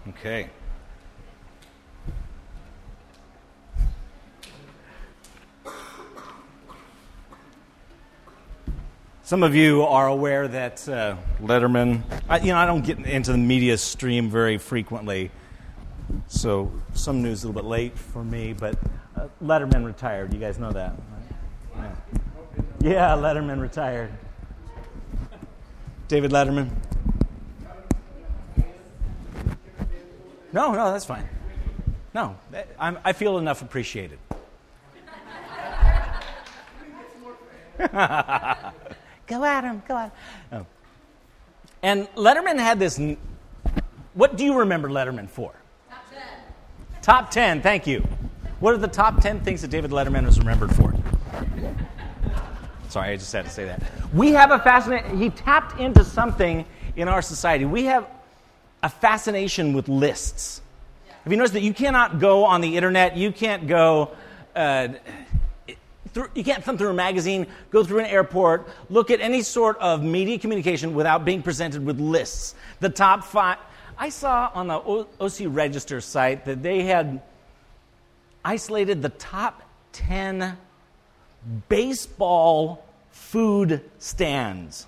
Okay. Some of you are aware that Letterman, I don't get into the media stream very frequently, so some news a little bit late for me, but Letterman retired. You guys know that, right? Yeah, Letterman retired. David Letterman. No, that's fine. No, I feel enough appreciated. Go at him, go at him. Oh. And Letterman had this. What do you remember Letterman for? Top 10. Top 10, thank you. What are the top 10 things that David Letterman was remembered for? Sorry, I just had to say that. We have a fascination. He tapped into something in our society. We have a fascination with lists. Have you noticed that you cannot go on the internet, you can't go, you can't thumb through a magazine, go through an airport, look at any sort of media communication without being presented with lists. The top 5. I saw on the OC Register site that they had isolated the top 10 baseball food stands.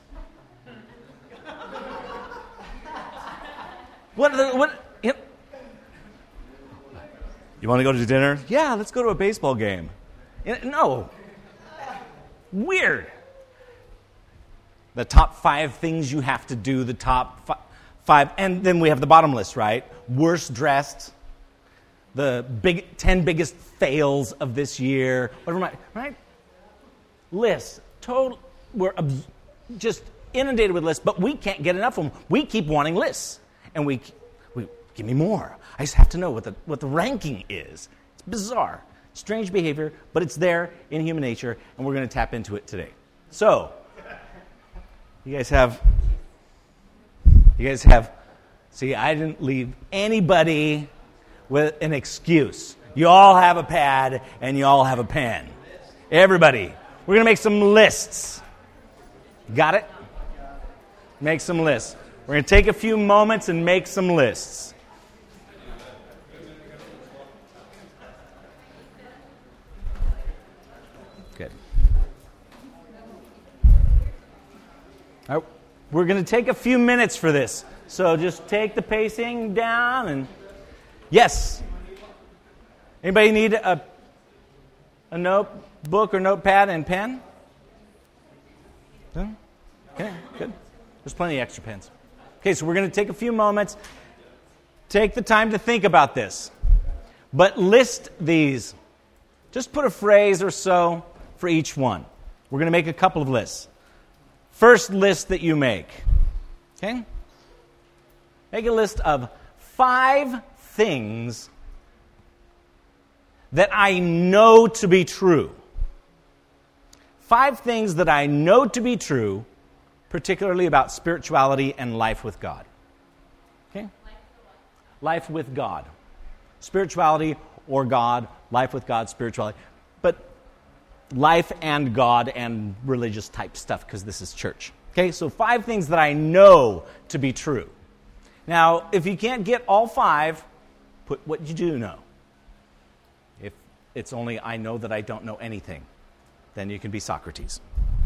You want to go to dinner? Yeah, let's go to a baseball game. No. Weird. The top 5 things you have to do, the top 5, and then we have the bottom list, right? Worst dressed, the 10 biggest fails of this year, whatever, right? Lists. We're just inundated with lists, but we can't get enough of them. We keep wanting lists, and we give me more. I just have to know what the ranking is. It's bizarre. Strange behavior, but it's there in human nature, and we're going to tap into it today. So, you guys have, see, I didn't leave anybody with an excuse. You all have a pad, and you all have a pen. Everybody. We're going to make some lists. Got it? Make some lists. We're going to take a few moments and make some lists. Good. All right, we're going to take a few minutes for this. So just take the pacing down and... Yes? Anybody need a notebook or notepad and pen? No? Okay, good. There's plenty of extra pens. Okay, so we're going to take a few moments. Take the time to think about this. But list these. Just put a phrase or so for each one. We're going to make a couple of lists. First list that you make. Okay? Make a list of 5 things that I know to be true. 5 things that I know to be true, particularly about spirituality and life with God. Okay? Life with God. Spirituality or God, life with God, spirituality. But life and God and religious type stuff, because this is church. Okay, so 5 things that I know to be true. Now, if you can't get all 5, put what you do know. If it's only I know that I don't know anything, then you can be Socrates.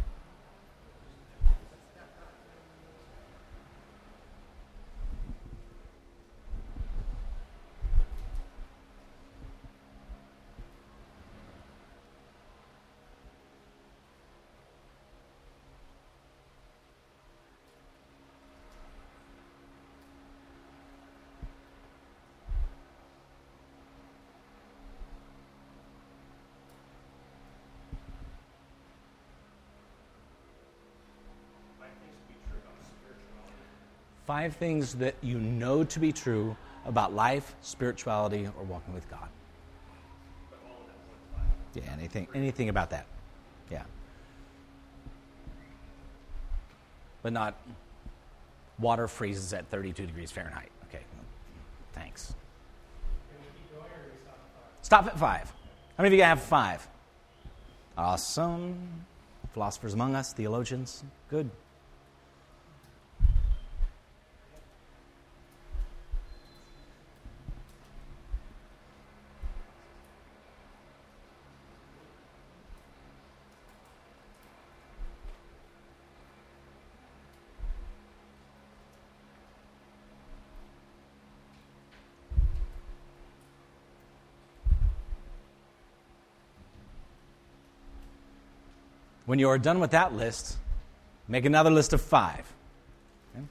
Five things that you know to be true about life, spirituality, or walking with God. Yeah, anything about that. Yeah. But not water freezes at 32 degrees Fahrenheit. Okay, thanks. Stop at 5. How many of you have 5? Awesome. Philosophers among us, theologians. Good. When you are done with that list, make another list of 5. Okay?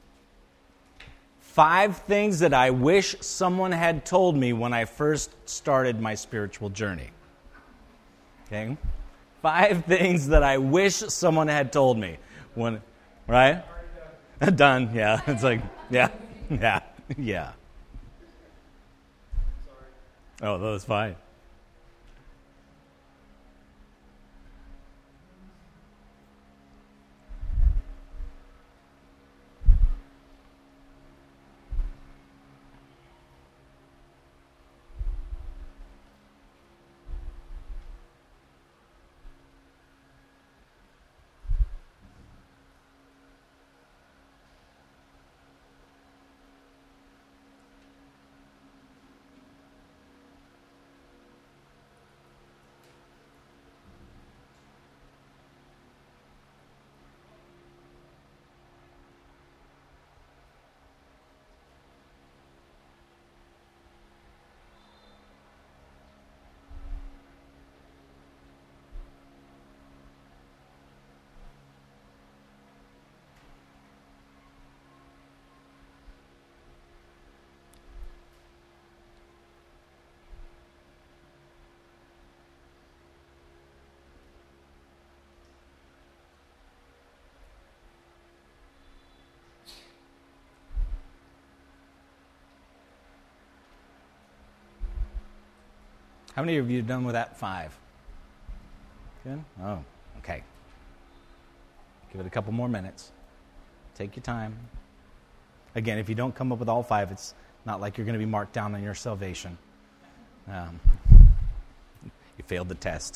5 things that I wish someone had told me when I first started my spiritual journey. Okay? 5 things that I wish someone had told me when, right? Done, yeah. It's like, yeah. Oh, that was fine. How many of you are done with that 5? Good? Oh, okay. Give it a couple more minutes. Take your time. Again, if you don't come up with all 5, it's not like you're going to be marked down on your salvation. You failed the test.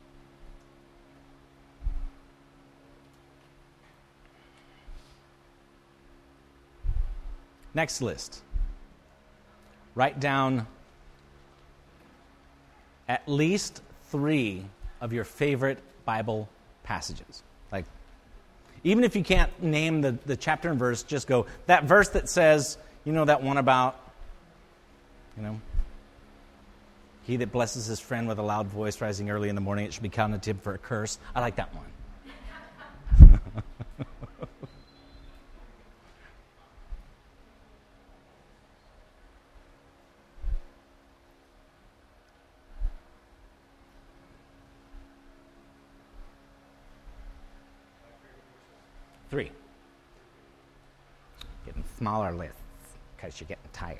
Next list. Write down at least 3 of your favorite Bible passages. Like, even if you can't name the chapter and verse, just go, that verse that says, that one about, he that blesses his friend with a loud voice rising early in the morning, it should be counted to him for a curse. I like that one. 3. Getting smaller lists because you're getting tired.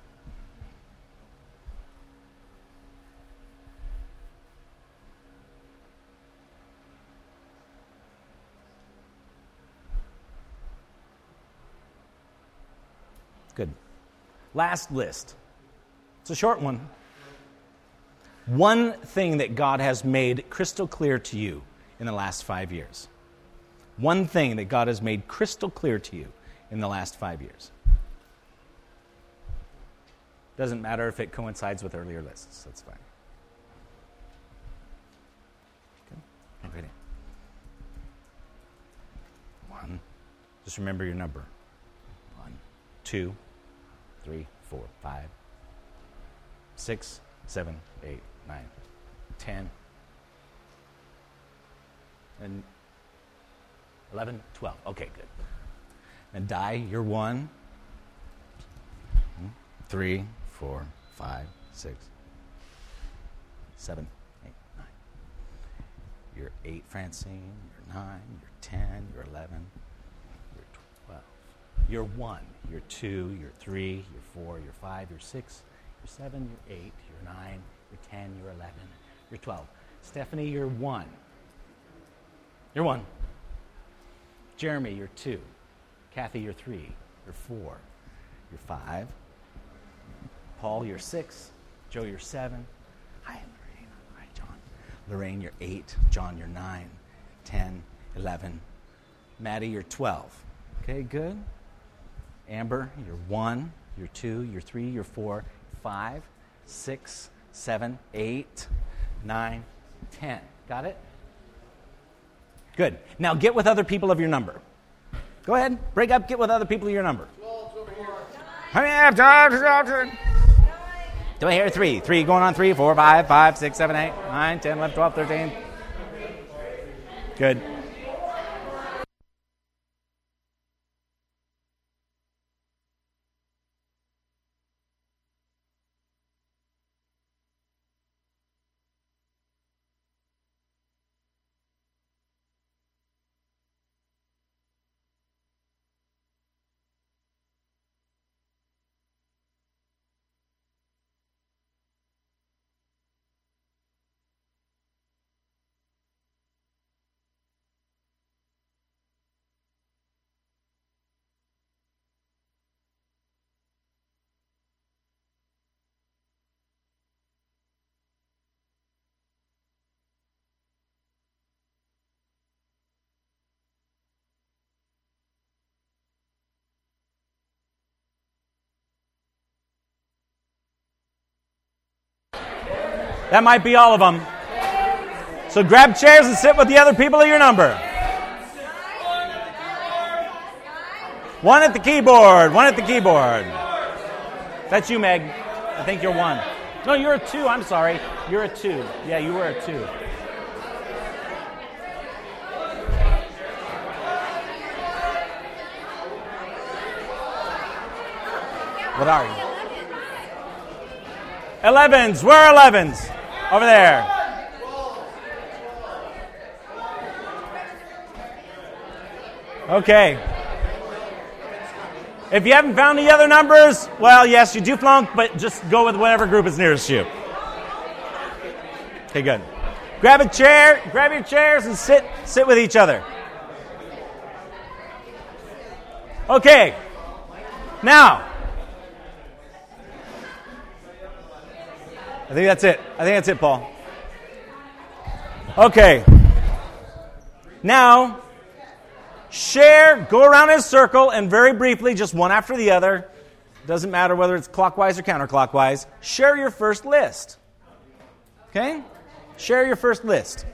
Good. Last list. It's a short one. One thing that God has made crystal clear to you in the last 5 years. One thing that God has made crystal clear to you in the last 5 years. Doesn't matter if it coincides with earlier lists. That's fine. Okay. Ready? 1. Just remember your number. 1, 2, 3, 4, 5, 6, 7, 8, 9, 10, and 11, 12. Okay, good. And die, you're 1, 3, 4, 5, 6, 7, 8, 9. You're 8, Francine. You're 9. You're 10. You're 11. You're 12. You're 1. You're 2. You're 3. You're 4. You're 5. You're 6. You're 7. You're 8. You're 9. You're 10. You're 11. You're 12. Stephanie, you're 1. You're 1. Jeremy, you're 2. Kathy, you're 3. You're 4. You're 5. Paul, you're 6. Joe, you're 7. Hi, Lorraine. Hi, John. Lorraine, you're 8. John, you're 9. 10, 11. Maddie, you're 12. Okay, good. Amber, you're 1. You're 2. You're 3. You're 4. 5, 6, 7, 8, 9, 10. Got it? Good. Now get with other people of your number. Go ahead. Break up. Get with other people of your number. 12's over here. Do I hear 3? 3 going on 3, 4, 5, 5, 6, 7, 8, 9, 10, 11, 12, 13. Good. That might be all of them. So grab chairs and sit with the other people of your number. One at the keyboard. One at the keyboard. That's you, Meg. I think you're one. No, you're a 2. I'm sorry. You're a 2. Yeah, you were a 2. What are you? 11s. Where are 11s? Over there. Okay. If you haven't found the other numbers, well, yes, you do flunk, but just go with whatever group is nearest you. Okay, good. Grab a chair, grab your chairs, and sit with each other. Okay. Now, I think that's it, Paul. Okay. Now, go around in a circle, and very briefly, just one after the other, doesn't matter whether it's clockwise or counterclockwise, share your first list. Okay? Share your first list.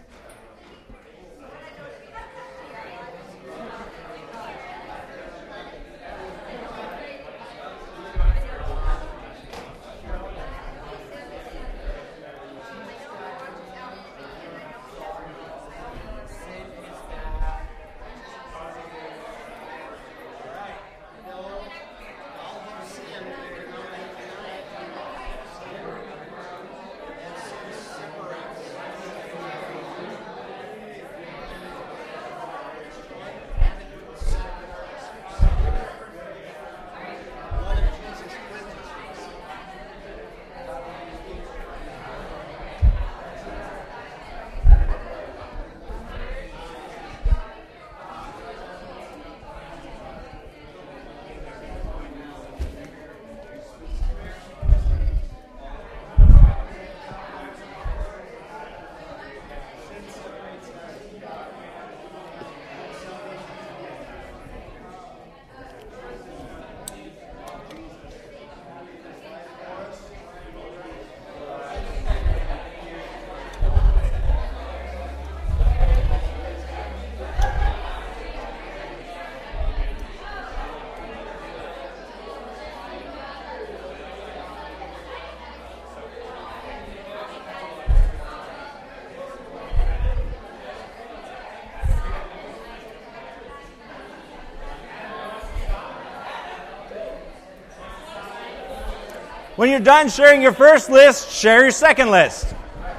When you're done sharing your first list, share your second list.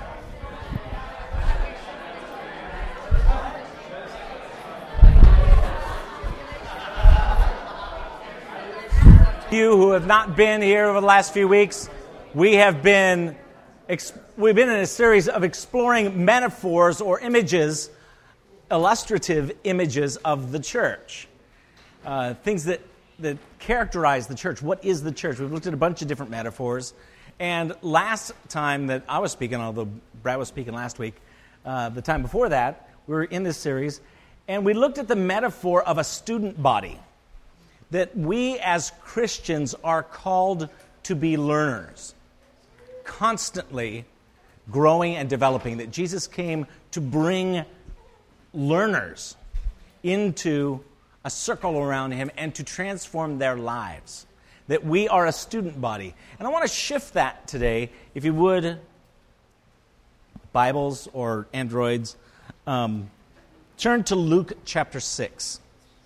You who have not been here over the last few weeks, we've been in a series of exploring metaphors or images, illustrative images of the church, things that characterize the church. What is the church? We've looked at a bunch of different metaphors. And last time that I was speaking, although Brad was speaking last week, the time before that, we were in this series, and we looked at the metaphor of a student body, that we as Christians are called to be learners, constantly growing and developing, that Jesus came to bring learners into a circle around him and to transform their lives, that we are a student body. And I want to shift that today, if you would, Bibles or Androids, Turn to Luke chapter 6.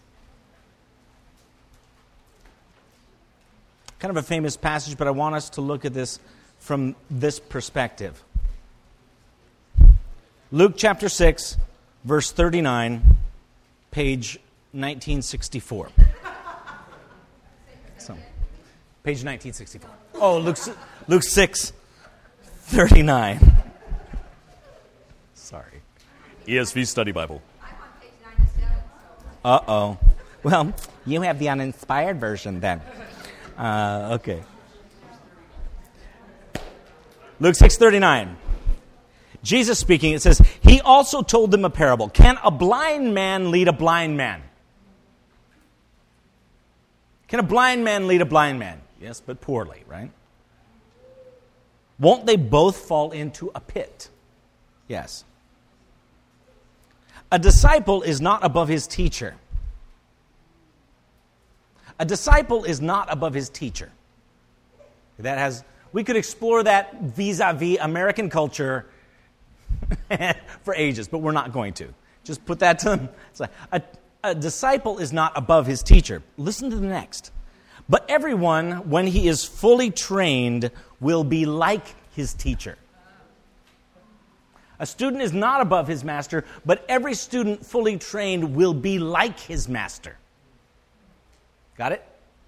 Kind of a famous passage, but I want us to look at this from this perspective. Luke chapter 6, verse 39, page 1964. So, page 1964. Oh, Luke 6, 39. Sorry. ESV Study Bible. I'm on page 97. Uh-oh. Well, you have the uninspired version then. Okay. Luke 6:39. Jesus speaking, it says, he also told them a parable. Can a blind man lead a blind man? Can a blind man lead a blind man? Yes, but poorly, right? Won't they both fall into a pit? Yes. A disciple is not above his teacher. A disciple is not above his teacher. We could explore that vis-a-vis American culture for ages, but we're not going to. Just put that to them. A disciple is not above his teacher. Listen to the next. But everyone, when he is fully trained, will be like his teacher. A student is not above his master, but every student fully trained will be like his master. Got it?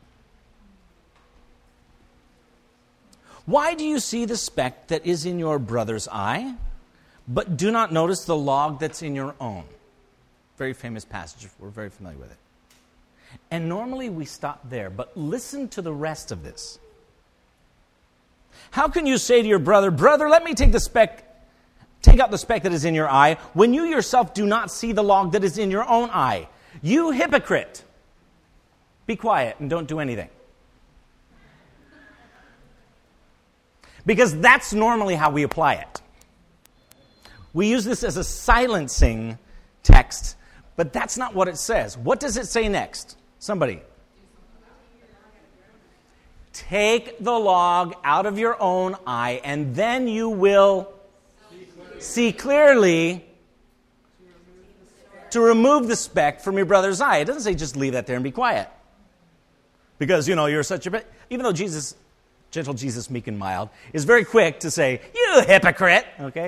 Why do you see the speck that is in your brother's eye, but do not notice the log that's in your own? Very famous passage. We're very familiar with it. And normally we stop there, but listen to the rest of this. How can you say to your brother, brother, let me take out the speck that is in your eye, when you yourself do not see the log that is in your own eye? You hypocrite! Be quiet and don't do anything. Because that's normally how we apply it. We use this as a silencing text, but that's not what it says. What does it say next? Somebody. Take the log out of your own eye, and then you will see clearly to remove the speck from your brother's eye. It doesn't say just leave that there and be quiet. Because, you're such a... Even though Jesus, gentle Jesus, meek and mild, is very quick to say, you hypocrite, okay?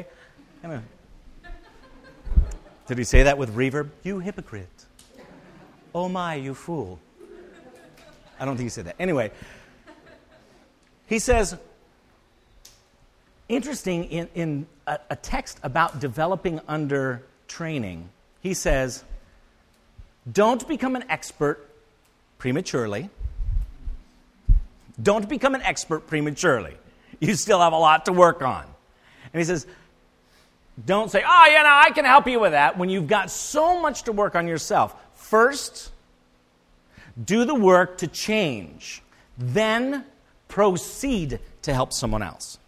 Did he say that with reverb? You hypocrite. Oh my, you fool. I don't think he said that. Anyway, he says, interesting, in a text about developing under training, he says, don't become an expert prematurely. Don't become an expert prematurely. You still have a lot to work on. And he says, don't say, I can help you with that, when you've got so much to work on yourself. First, do the work to change. Then proceed to help someone else.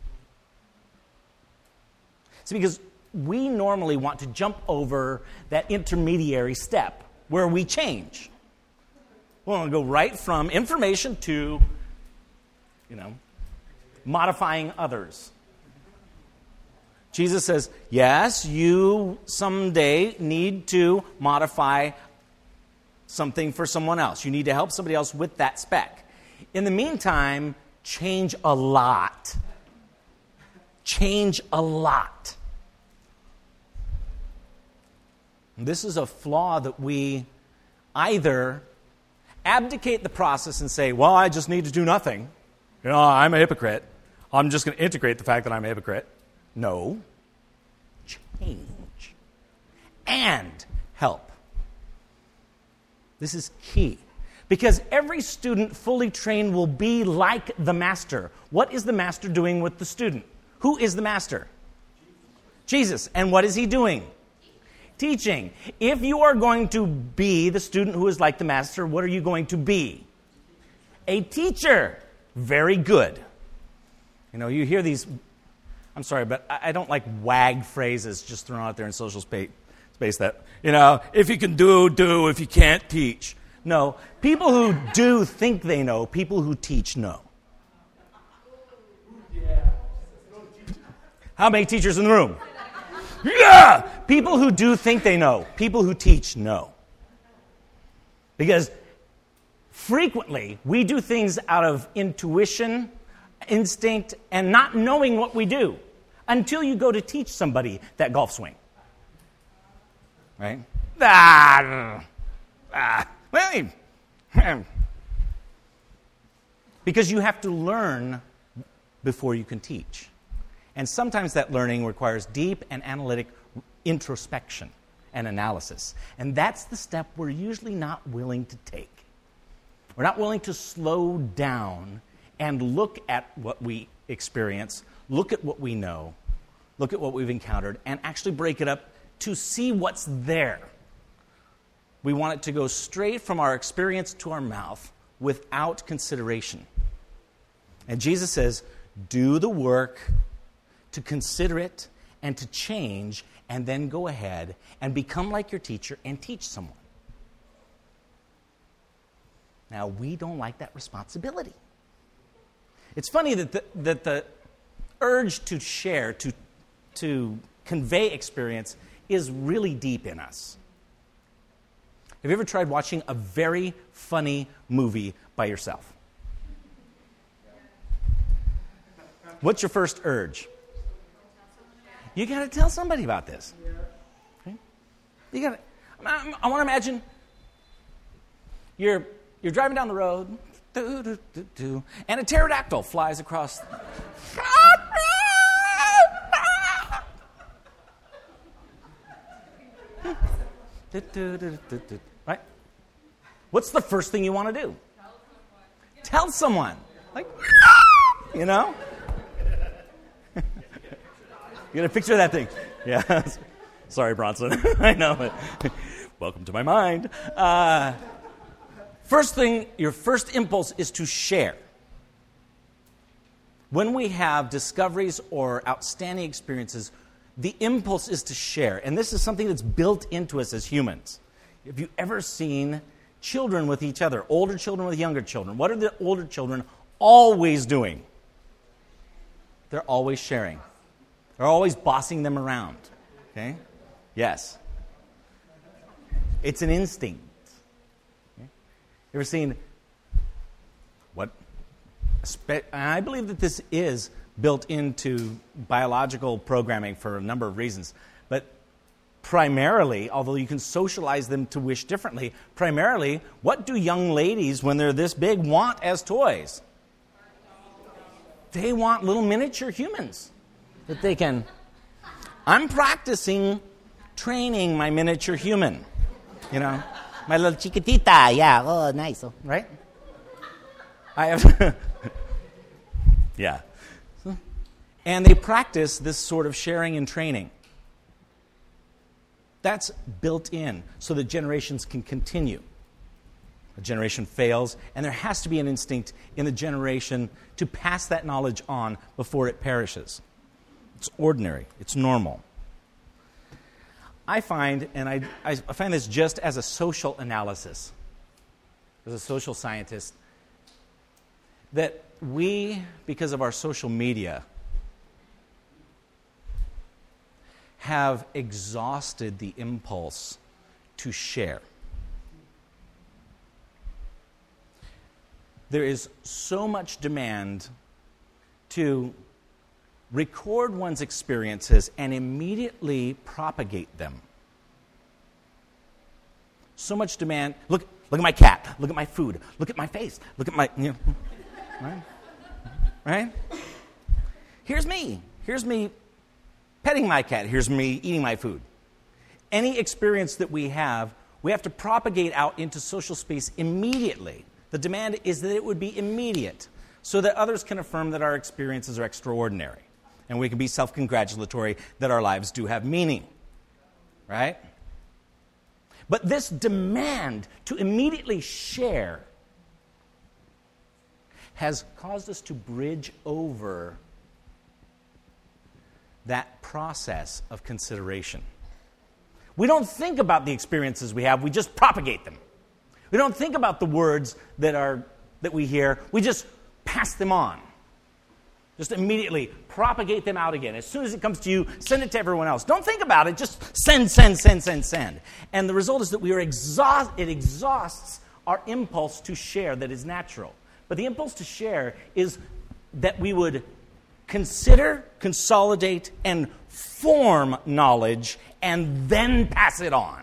See, because we normally want to jump over that intermediary step where we change. We want to go right from information to, modifying others. Jesus says, yes, you someday need to modify something for someone else. You need to help somebody else with that speck. In the meantime, change a lot. Change a lot. This is a flaw that we either abdicate the process and say, well, I just need to do nothing. I'm a hypocrite. I'm just going to integrate the fact that I'm a hypocrite. No. Change. And help. This is key. Because every student fully trained will be like the master. What is the master doing with the student? Who is the master? Jesus. And what is he doing? Teaching. If you are going to be the student who is like the master, what are you going to be? A teacher. Very good. You hear these, I'm sorry, but I don't like wag phrases just thrown out there in social space that, if you can do, if you can't, teach. No, people who do think they know, people who teach know. How many teachers in the room? Yeah! People who do think they know. People who teach know. Because frequently, we do things out of intuition, instinct, and not knowing what we do until you go to teach somebody that golf swing. Right? Because you have to learn before you can teach. And sometimes that learning requires deep and analytic introspection and analysis. And that's the step we're usually not willing to take. We're not willing to slow down and look at what we experience, look at what we know, look at what we've encountered, and actually break it up to see what's there. We want it to go straight from our experience to our mouth without consideration. And Jesus says, do the work to consider it and to change, and then go ahead and become like your teacher and teach someone. Now, we don't like that responsibility. It's funny that the urge to share, to convey experience, is really deep in us. Have you ever tried watching a very funny movie by yourself? What's your first urge? You got to tell somebody about this. Okay? You got to. I want to imagine you're driving down the road, and a pterodactyl flies across. Right? What's the first thing you want to do? Tell someone. Like, you know? You got a picture of that thing. Yeah. Sorry, Bronson. I know, but welcome to my mind. First thing, your first impulse is to share. When we have discoveries or outstanding experiences, the impulse is to share. And this is something that's built into us as humans. Have you ever seen children with each other, older children with younger children? What are the older children always doing? They're always sharing. They're always bossing them around. Okay? Yes. It's an instinct. Okay? You ever seen what? And I believe that this is built into biological programming for a number of reasons. But primarily, although you can socialize them to wish differently, primarily, what do young ladies, when they're this big, want as toys? They want little miniature humans that they can. I'm practicing training my miniature human. You know, my little chiquitita, yeah, oh, nice, right? I have, yeah. And they practice this sort of sharing and training. That's built in so that generations can continue. A generation fails, and there has to be an instinct in the generation to pass that knowledge on before it perishes. It's ordinary. It's normal. I find, and I find this just as a social analysis, as a social scientist, that we, because of our social media, have exhausted the impulse to share. There is so much demand to record one's experiences and immediately propagate them. So much demand. Look at my cat. Look at my food. Look at my face. Look at my, you know, right? Here's me petting my cat. Here's me eating my food. Any experience that we have to propagate out into social space immediately. The demand is that it would be immediate so that others can affirm that our experiences are extraordinary. And we can be self-congratulatory that our lives do have meaning. Right? But this demand to immediately share has caused us to bridge over that process of consideration. We don't think about the experiences we have, we just propagate them. We don't think about the words that we hear, we just pass them on. Just immediately propagate them out again. As soon as it comes to you, send it to everyone else. Don't think about it. Just send. And the result is that it exhausts our impulse to share that is natural. But the impulse to share is that we would consider, consolidate, and form knowledge and then pass it on.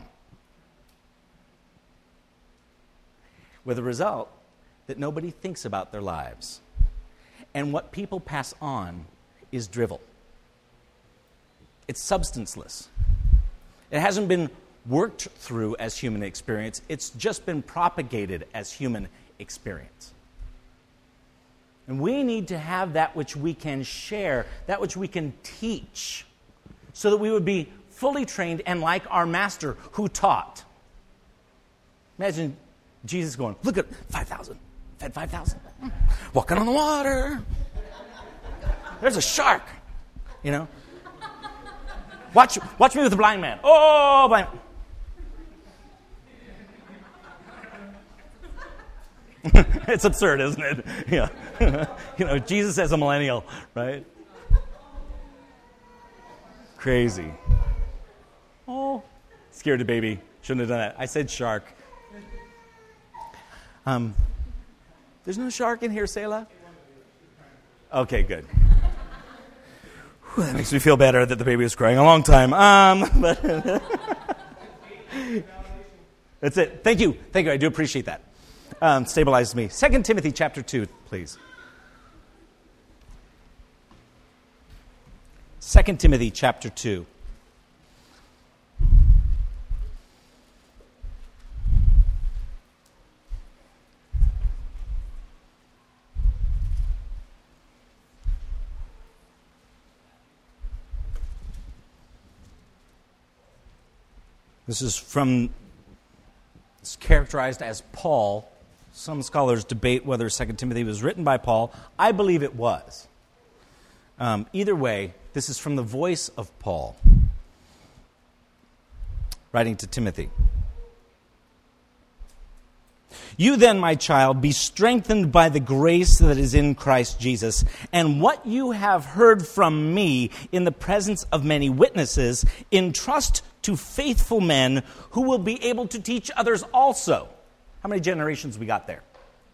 With the result that nobody thinks about their lives. And what people pass on is drivel. It's substanceless. It hasn't been worked through as human experience. It's just been propagated as human experience. And we need to have that which we can share, that which we can teach, so that we would be fully trained and like our master who taught. Imagine Jesus going, look at 5,000. Fed 5,000. Walking on the water. There's a shark. You know. Watch me with the blind man. Oh, blind. It's absurd, isn't it? Yeah. Jesus as a millennial, right? Crazy. Oh, scared the baby. Shouldn't have done that. I said shark. There's no shark in here, Selah? Okay, good. Whew, that makes me feel better that the baby was crying a long time. But that's it. Thank you. I do appreciate that. Stabilizes me. 2 Timothy chapter 2, please. 2 Timothy chapter 2. It's characterized as Paul. Some scholars debate whether 2 Timothy was written by Paul. I believe it was. Either way, this is from the voice of Paul, writing to Timothy. You then, my child, be strengthened by the grace that is in Christ Jesus, and what you have heard from me in the presence of many witnesses, entrust to faithful men who will be able to teach others also. How many generations we got there?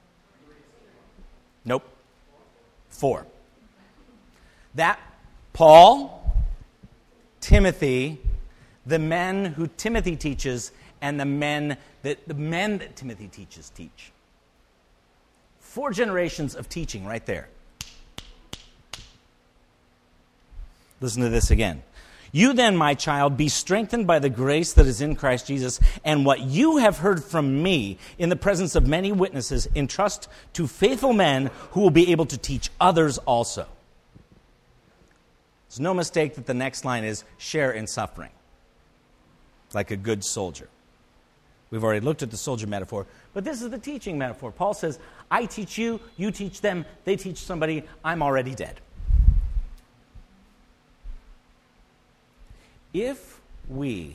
Nope. 4. That Paul, Timothy, the men who Timothy teaches, and the men that Timothy teach. 4 generations of teaching right there. Listen to this again. You then, my child, be strengthened by the grace that is in Christ Jesus, and what you have heard from me in the presence of many witnesses, entrust to faithful men who will be able to teach others also. There's no mistake that the next line is share in suffering, like a good soldier. We've already looked at the soldier metaphor, but this is the teaching metaphor. Paul says, I teach you, you teach them, they teach somebody, I'm already dead. If we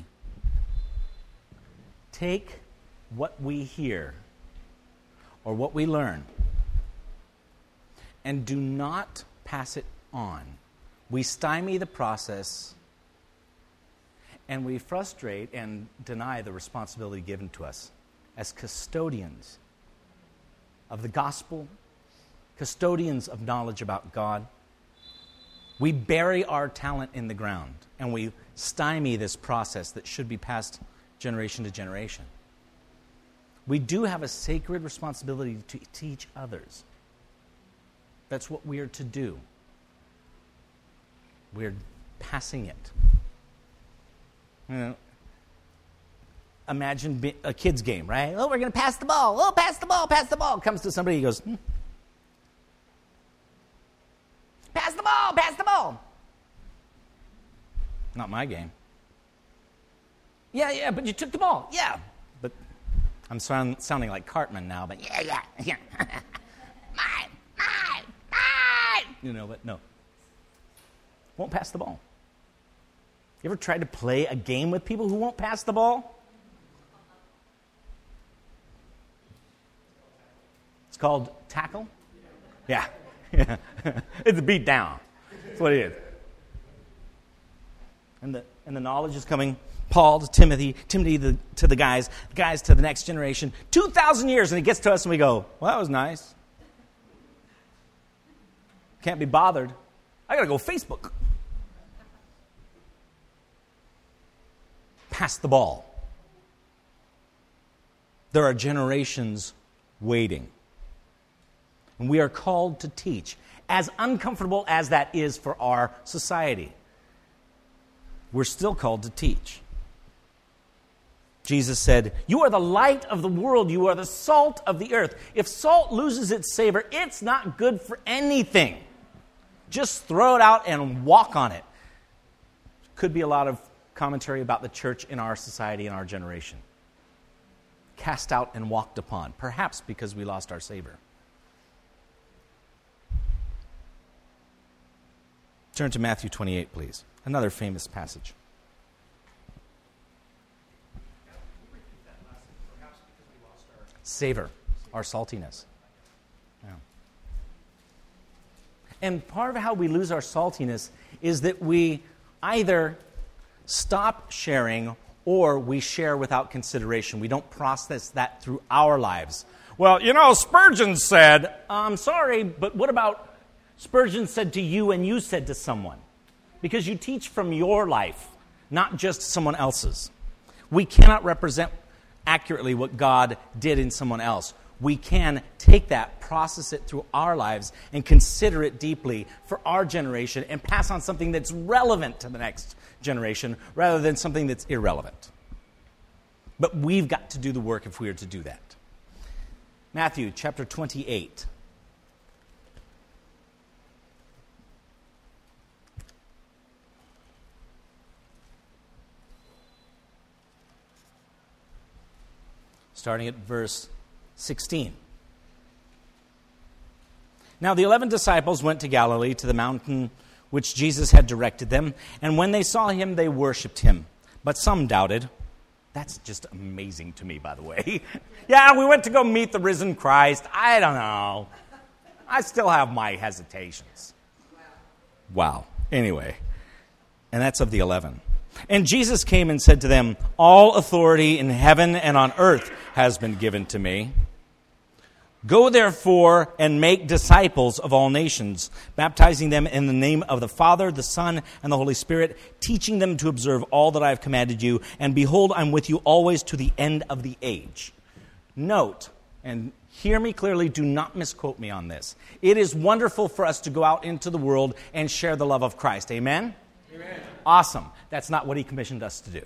take what we hear or what we learn and do not pass it on, we stymie the process and we frustrate and deny the responsibility given to us as custodians of the gospel, custodians of knowledge about God. We bury our talent in the ground, and we stymie this process that should be passed generation to generation. We do have a sacred responsibility to teach others. That's what we are to do. We're passing it. You know, imagine a kid's game, right? Oh, we're going to pass the ball. Oh, pass the ball, pass the ball. Comes to somebody, he goes, pass the ball, pass the ball. Not my game. Yeah, but you took the ball. Yeah, but I'm sounding like Cartman now, but yeah. Mine. You know, but no. Won't pass the ball. You ever tried to play a game with people who won't pass the ball? It's called tackle? Yeah. Yeah. It's a beat down. That's what it is. And the knowledge is coming. Paul to Timothy to the guys to the next generation. 2,000 years, and it gets to us and we go, well, that was nice. Can't be bothered. I got to go Facebook. Pass the ball. There are generations waiting. And we are called to teach, as uncomfortable as that is for our society. We're still called to teach. Jesus said, "You are the light of the world. You are the salt of the earth. If salt loses its savor, it's not good for anything. Just throw it out and walk on it." Could be a lot of commentary about the church in our society and our generation. Cast out and walked upon, perhaps because we lost our savor. Turn to Matthew 28, please. Another famous passage. Savor, our saltiness. Yeah. And part of how we lose our saltiness is that we either stop sharing or we share without consideration. We don't process that through our lives. Well, Spurgeon said, I'm sorry, but what about Spurgeon said to you and you said to someone? Because you teach from your life, not just someone else's. We cannot represent accurately what God did in someone else. We can take that, process it through our lives, and consider it deeply for our generation and pass on something that's relevant to the next generation rather than something that's irrelevant. But we've got to do the work if we are to do that. Matthew chapter 28. Starting at verse 16. Now the 11 disciples went to Galilee, to the mountain which Jesus had directed them, and when they saw him, they worshipped him. But some doubted. That's just amazing to me, by the way. Yeah, we went to go meet the risen Christ. I don't know. I still have my hesitations. Wow. Anyway, and that's of the 11. And Jesus came and said to them, "All authority in heaven and on earth has been given to me. Go therefore and make disciples of all nations, baptizing them in the name of the Father, the Son, and the Holy Spirit, teaching them to observe all that I have commanded you. And behold, I'm with you always to the end of the age." Note, and hear me clearly, do not misquote me on this. It is wonderful for us to go out into the world and share the love of Christ. Amen? Amen. Awesome. That's not what he commissioned us to do.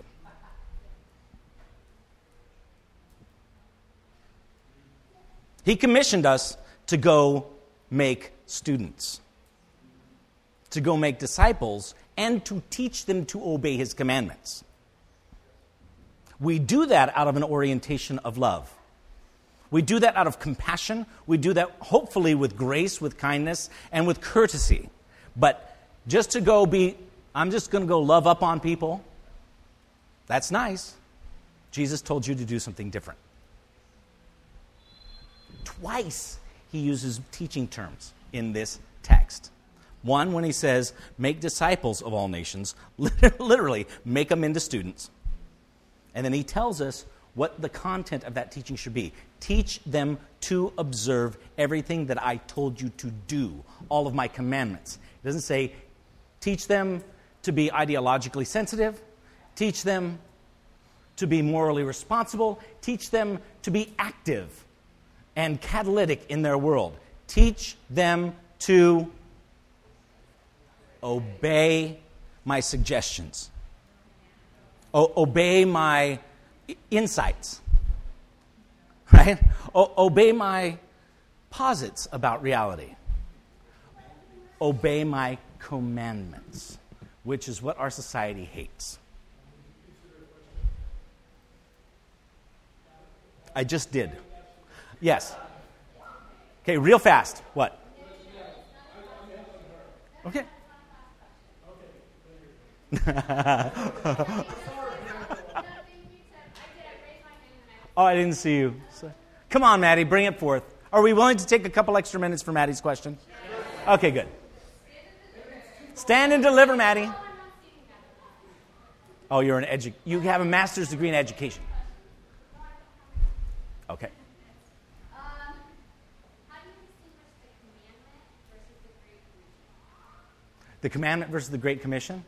He commissioned us to go make students, to go make disciples, and to teach them to obey his commandments. We do that out of an orientation of love. We do that out of compassion. We do that hopefully with grace, with kindness, and with courtesy. But just to go I'm just going to go love up on people, that's nice. Jesus told you to do something different. Twice he uses teaching terms in this text. One, when he says, make disciples of all nations, literally make them into students. And then he tells us what the content of that teaching should be. Teach them to observe everything that I told you to do, all of my commandments. It doesn't say, teach them to be ideologically sensitive, teach them to be morally responsible, teach them to be active and catalytic in their world. Teach them to obey my suggestions. Obey my insights. Right? Obey my posits about reality. Obey my commandments, which is what our society hates. I just did. Yes. Okay, real fast. What? Okay. Oh, I didn't see you. Come on, Maddie, bring it forth. Are we willing to take a couple extra minutes for Maddie's question? Okay, good. Stand and deliver, Maddie. Oh, you have a master's degree in education. Okay. The commandment versus the Great Commission?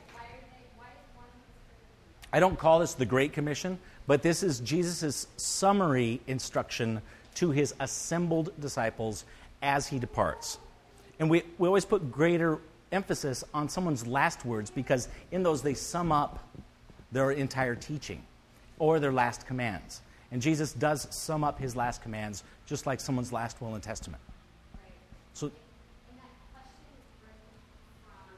I don't call this the Great Commission, but this is Jesus' summary instruction to his assembled disciples as he departs. And we always put greater emphasis on someone's last words because in those they sum up their entire teaching or their last commands. And Jesus does sum up his last commands just like someone's last will and testament. Right. So, and that question is written from,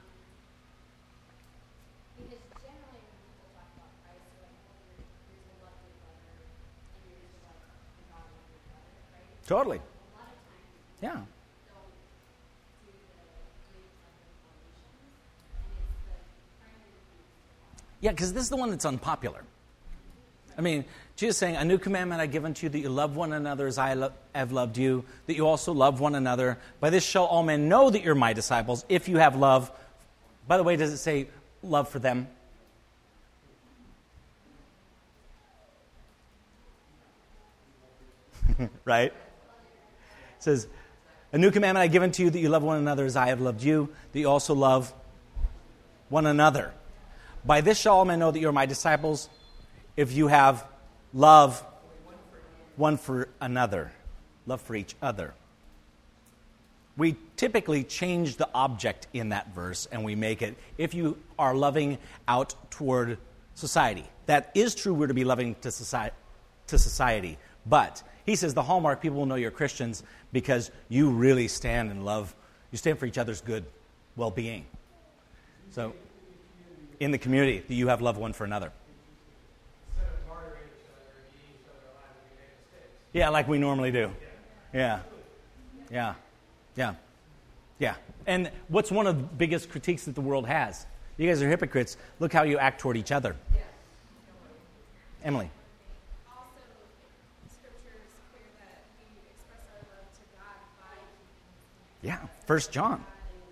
because generally when people talk about Christ, they're like, oh, you're to love your brother, and you're to love God and your brother, right? totally. A lot of times, Yeah. don't do the great love relations, and it's the primary piece. Yeah, because this is the one that's unpopular. I mean, Jesus is saying, a new commandment I give unto you, that you love one another as I have loved you, that you also love one another. By this shall all men know that you're my disciples, if you have love. By the way, does it say love for them? Right? It says, a new commandment I give unto you, that you love one another as I have loved you, that you also love one another. By this shall all men know that you're my disciples, if you have love one for another, love for each other. We typically change the object in that verse and we make it, if you are loving out toward society. That is true, we're to be loving to society. But he says the hallmark, people will know you're Christians because you really stand in love. You stand for each other's good well-being. So, in the community, that you have love one for another. Yeah, like we normally do. Yeah. And what's one of the biggest critiques that the world has? You guys are hypocrites. Look how you act toward each other. Emily. Also, Scripture is clear that we express our love to God by keeping Yeah, 1 John.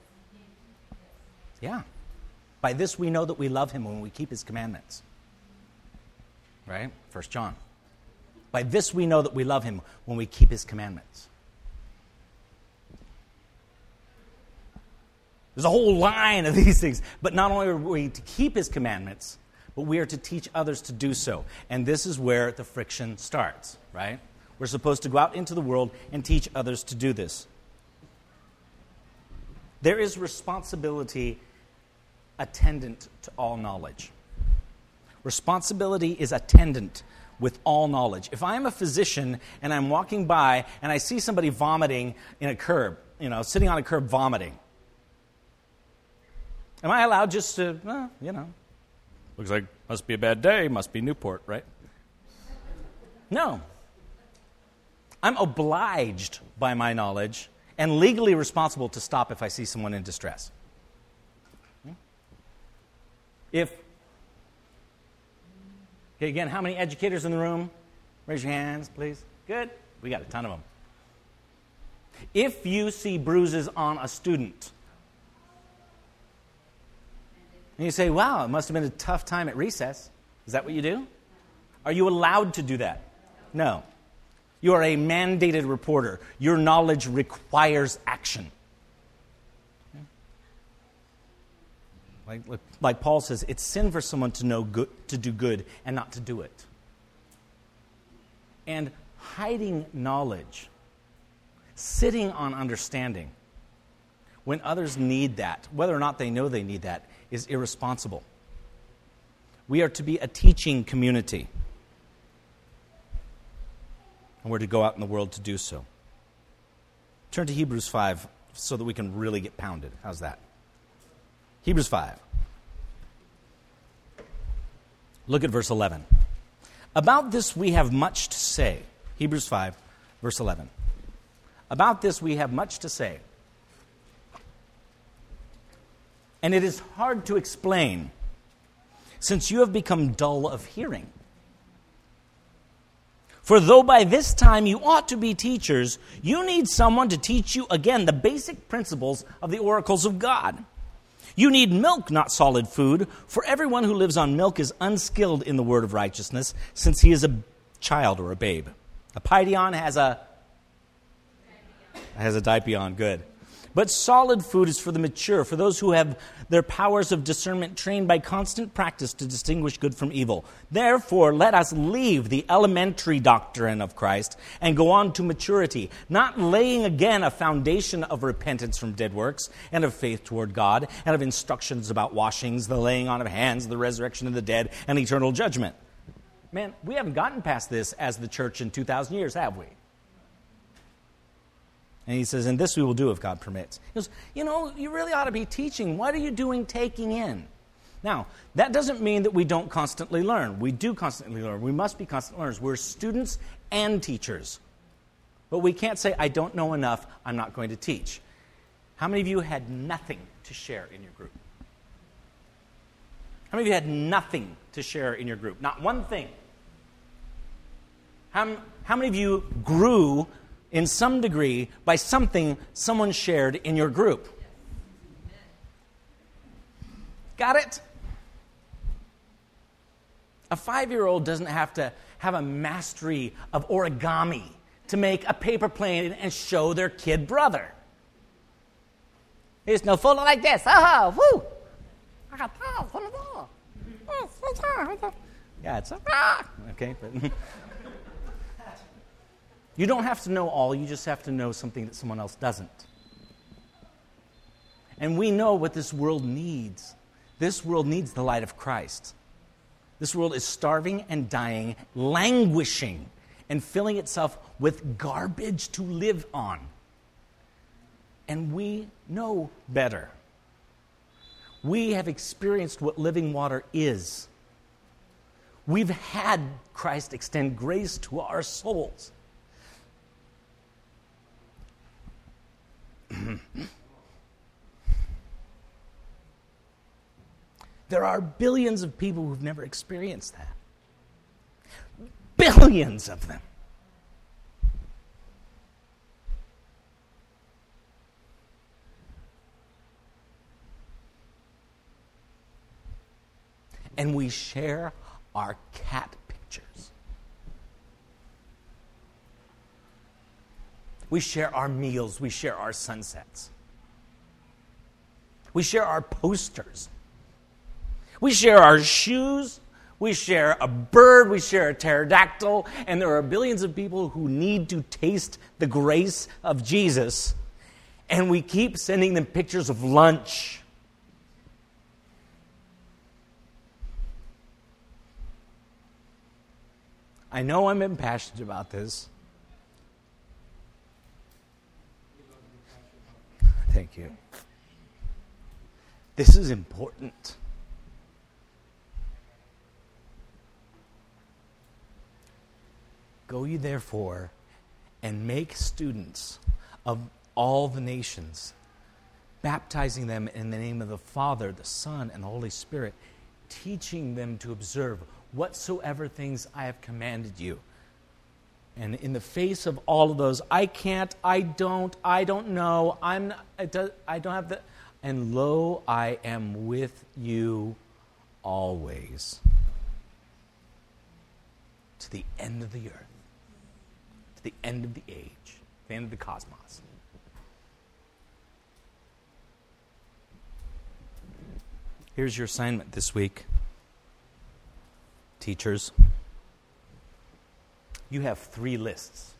Yeah. By this we know that we love him when we keep his commandments. Right? 1 John. By this we know that we love him when we keep his commandments. There's a whole line of these things. But not only are we to keep his commandments, but we are to teach others to do so. And this is where the friction starts, right? We're supposed to go out into the world and teach others to do this. There is responsibility attendant to all knowledge. Responsibility is attendant with all knowledge. If I'm a physician and I'm walking by and I see somebody vomiting in a curb, sitting on a curb vomiting, am I allowed just to, looks like must be a bad day, must be Newport, right? No. I'm obliged by my knowledge and legally responsible to stop if I see someone in distress. Okay, again, how many educators in the room? Raise your hands, please. Good. We got a ton of them. If you see bruises on a student, and you say, wow, it must have been a tough time at recess. Is that what you do? Are you allowed to do that? No. You are a mandated reporter. Your knowledge requires action. Like Paul says, it's sin for someone to know good, to do good and not to do it. And hiding knowledge, sitting on understanding, when others need that, whether or not they know they need that, is irresponsible. We are to be a teaching community. And we're to go out in the world to do so. Turn to Hebrews 5 so that we can really get pounded. How's that? Hebrews 5. Look at verse 11. About this we have much to say. Hebrews 5, verse 11. About this we have much to say. And it is hard to explain, since you have become dull of hearing. For though by this time you ought to be teachers, you need someone to teach you again the basic principles of the oracles of God. You need milk, not solid food, for everyone who lives on milk is unskilled in the word of righteousness, since he is a child or a babe. A paideon has a dipion, good. But solid food is for the mature, for those who have their powers of discernment trained by constant practice to distinguish good from evil. Therefore, let us leave the elementary doctrine of Christ and go on to maturity, not laying again a foundation of repentance from dead works and of faith toward God and of instructions about washings, the laying on of hands, the resurrection of the dead, and eternal judgment. Man, we haven't gotten past this as the church in 2,000 years, have we? And he says, and this we will do if God permits. He goes, you really ought to be teaching. What are you doing taking in? Now, that doesn't mean that we don't constantly learn. We do constantly learn. We must be constant learners. We're students and teachers. But we can't say, I don't know enough, I'm not going to teach. How many of you had nothing to share in your group? How many of you had nothing to share in your group? Not one thing. How many of you grew in some degree by something someone shared in your group? Got it? A 5-year-old doesn't have to have a mastery of origami to make a paper plane and show their kid brother. There's no fold it like this. Oh, woo! Yeah, it's okay. But you don't have to know all, you just have to know something that someone else doesn't. And we know what this world needs. This world needs the light of Christ. This world is starving and dying, languishing, and filling itself with garbage to live on. And we know better. We have experienced what living water is. We've had Christ extend grace to our souls. There are billions of people who've never experienced that. Billions of them. And we share our cat pictures. We share our meals. We share our sunsets. We share our posters. We share our shoes. We share a bird. We share a pterodactyl. And there are billions of people who need to taste the grace of Jesus. And we keep sending them pictures of lunch. I know I'm impassioned about this. Thank you. This is important. Go ye therefore and make students of all the nations, baptizing them in the name of the Father, the Son, and the Holy Spirit, teaching them to observe whatsoever things I have commanded you. And in the face of all of those, I can't, I don't know, I don't have the, and lo, I am with you always, to the end of the earth, to the end of the age, the end of the cosmos. Here's your assignment this week, teachers. You have 3 lists.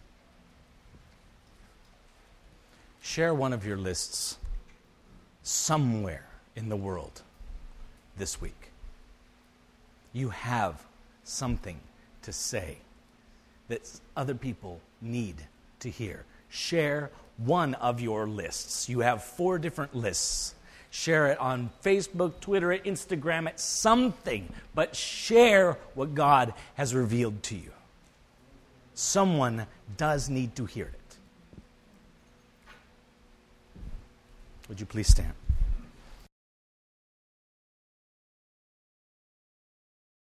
Share one of your lists somewhere in the world this week. You have something to say that other people need to hear. Share one of your lists. You have 4 different lists. Share it on Facebook, Twitter, Instagram, at something. But share what God has revealed to you. Someone does need to hear it. Would you please stand?